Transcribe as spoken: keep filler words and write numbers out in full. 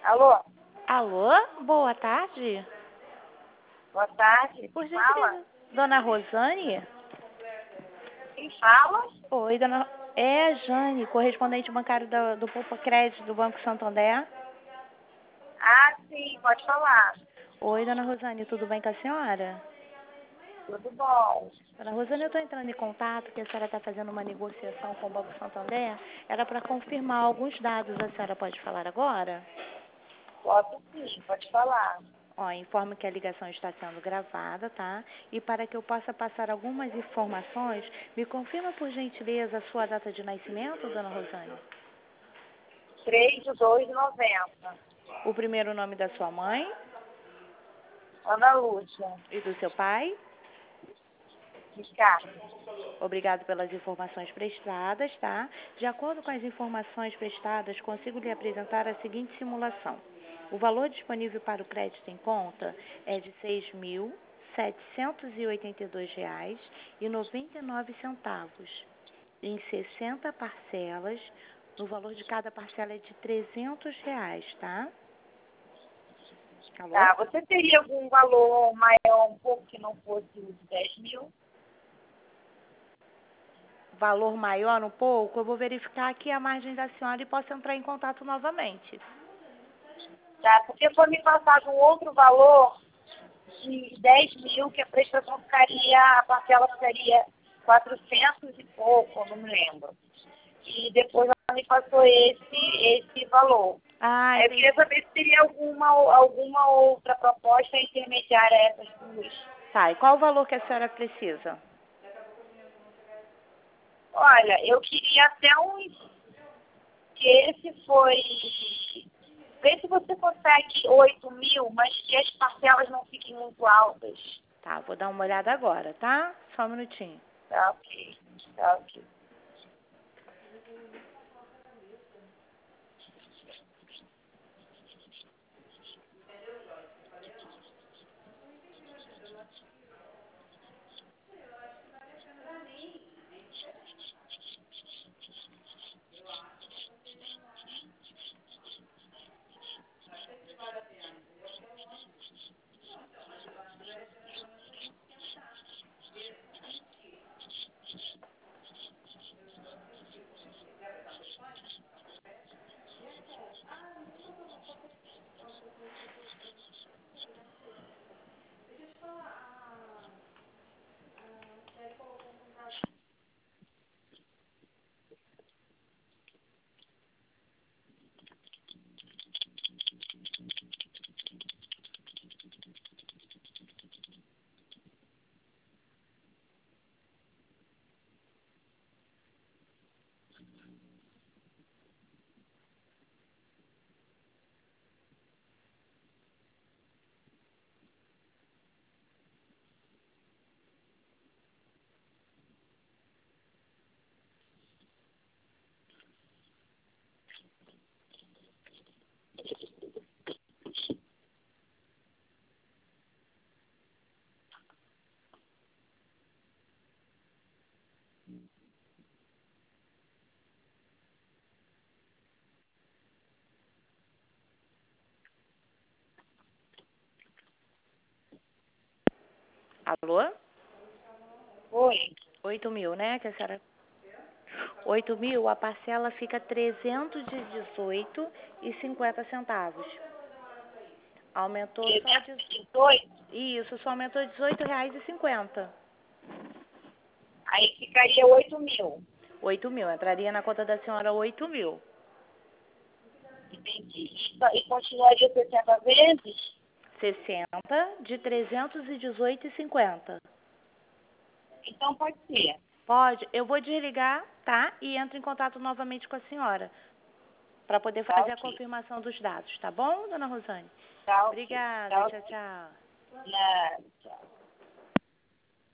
Alô? Alô, boa tarde. Boa tarde. Por Fala? gentileza, dona Rosane? Quem fala? Oi, dona... É a Jane, correspondente bancário do, do Poupa Crédito do Banco Santander. Ah, sim, pode falar. Oi, dona Rosane, tudo bem com a senhora? Tudo bom. Dona Rosane, eu estou entrando em contato que a senhora está fazendo uma negociação com o Banco Santander. Era para confirmar alguns dados. A senhora pode falar agora? Posso sim, pode falar. Ó, informo que a ligação está sendo gravada, tá? E para que eu possa passar algumas informações, me confirma, por gentileza, a sua data de nascimento, dona Rosane? três de dois de noventa. O primeiro nome da sua mãe Ana Lúcia. e do seu pai? Ricardo. Obrigado pelas informações prestadas, tá? De acordo com as informações prestadas, consigo lhe apresentar a seguinte simulação. O valor disponível para o crédito em conta é de seis mil setecentos e oitenta e dois reais e noventa e nove centavos, em sessenta parcelas. No valor de cada parcela é de trezentos reais, tá? Alô? Tá, você teria algum valor maior, um pouco que não fosse os dez mil? Valor maior um pouco, eu vou verificar aqui a margem da senhora e posso entrar em contato novamente. Tá, porque foi me passado um outro valor de dez mil, que a prestação ficaria, a parcela ficaria quatrocentos e pouco, não me lembro. E depois ela me passou esse, esse valor. Ah, Aí eu entendi. queria saber se teria alguma, alguma outra proposta intermediária a essas duas. Tá, e qual o valor que a senhora precisa? Olha, eu queria até uns... que esse foi... Vê se você consegue oito mil, mas que as parcelas não fiquem muito altas. Tá, vou dar uma olhada agora, tá? Só um minutinho. Tá ok, tá ok. Alô? Oi. Oito mil, né, que a senhora... Oito mil, a parcela fica trezentos e dezoito e cinquenta centavos. Aumentou só de... trezentos e dezoito, Isso, só aumentou dezoito reais e cinquenta. aí ficaria oito mil. Oito mil, entraria na conta da senhora oito mil. Entendi. E, e continuaria sessenta vezes? Sessenta de trezentos e dezoito e cinquenta. Então pode ser. Pode, eu vou desligar, tá? E entro em contato novamente com a senhora, para poder Tá fazer a ok. confirmação dos dados, tá bom, dona Rosane? Tá ok. Obrigada, Tá tchau, ok. tchau. Nada, tchau.